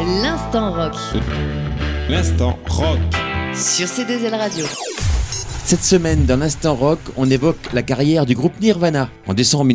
L'instant rock. L'instant rock. Sur C2L Radio. Cette semaine, dans l'Instant Rock, on évoque la carrière du groupe Nirvana. En décembre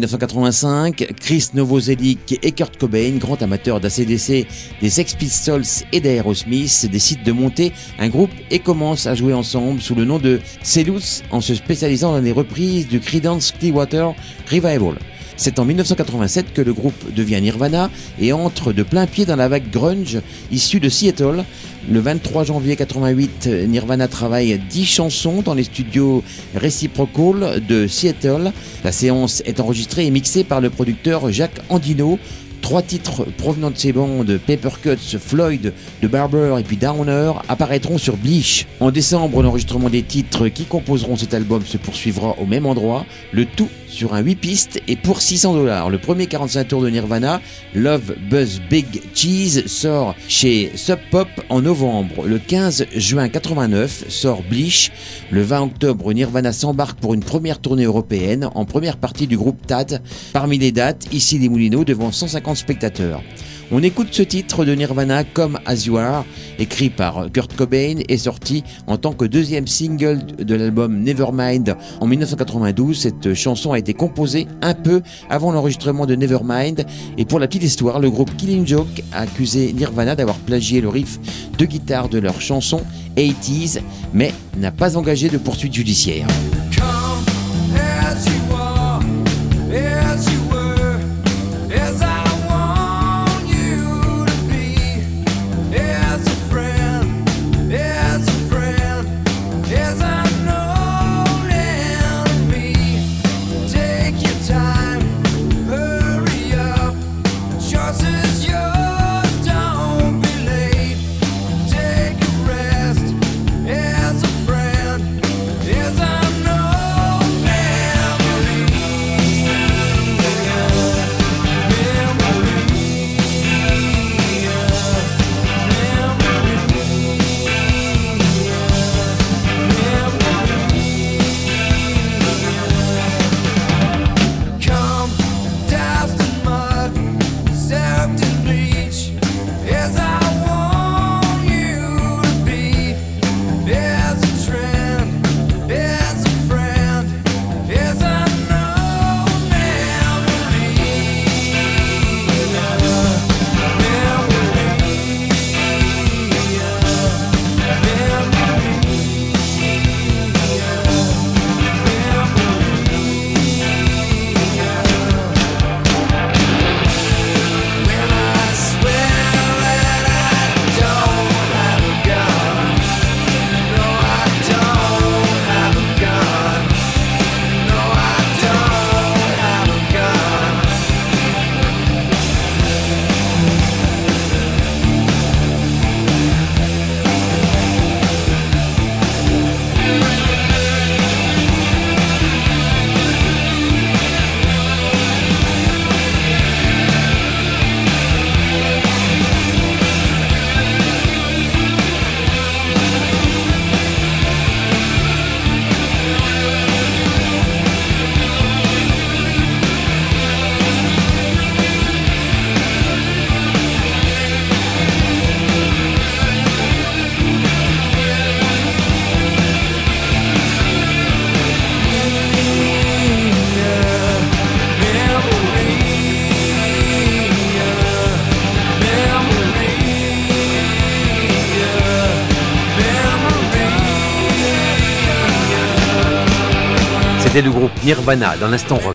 1985, Chris Novoselic et Kurt Cobain, grands amateurs d'ACDC, des Sex Pistols et d'Aerosmith, décident de monter un groupe et commencent à jouer ensemble sous le nom de Selous, en se spécialisant dans les reprises du Creedence Clearwater Revival. C'est en 1987 que le groupe devient Nirvana et entre de plein pied dans la vague grunge issue de Seattle. Le 23 janvier 88, Nirvana travaille 10 chansons dans les studios Reciprocal de Seattle. La séance est enregistrée et mixée par le producteur Jacques Endino. 3 titres provenant de ces bandes, Papercuts, Floyd, The Barber et puis Downer, apparaîtront sur Bleach. En décembre, l'enregistrement des titres qui composeront cet album se poursuivra au même endroit, le tout sur un 8 pistes et pour $600. Le premier 45 tours de Nirvana, Love Buzz Big Cheese, sort chez Sub Pop en novembre. Le 15 juin 89 sort Bleach. Le 20 octobre, Nirvana s'embarque pour une première tournée européenne en première partie du groupe TAD. Parmi les dates, ici les Moulineaux devant 150 spectateurs. On écoute ce titre de Nirvana, Come As You Are, écrit par Kurt Cobain et sorti en tant que deuxième single de l'album Nevermind en 1992. Cette chanson a été composée un peu avant l'enregistrement de Nevermind et pour la petite histoire, le groupe Killing Joke a accusé Nirvana d'avoir plagié le riff de guitare de leur chanson 80s mais n'a pas engagé de poursuite judiciaire. C'était le groupe Nirvana dans l'Instant Rock.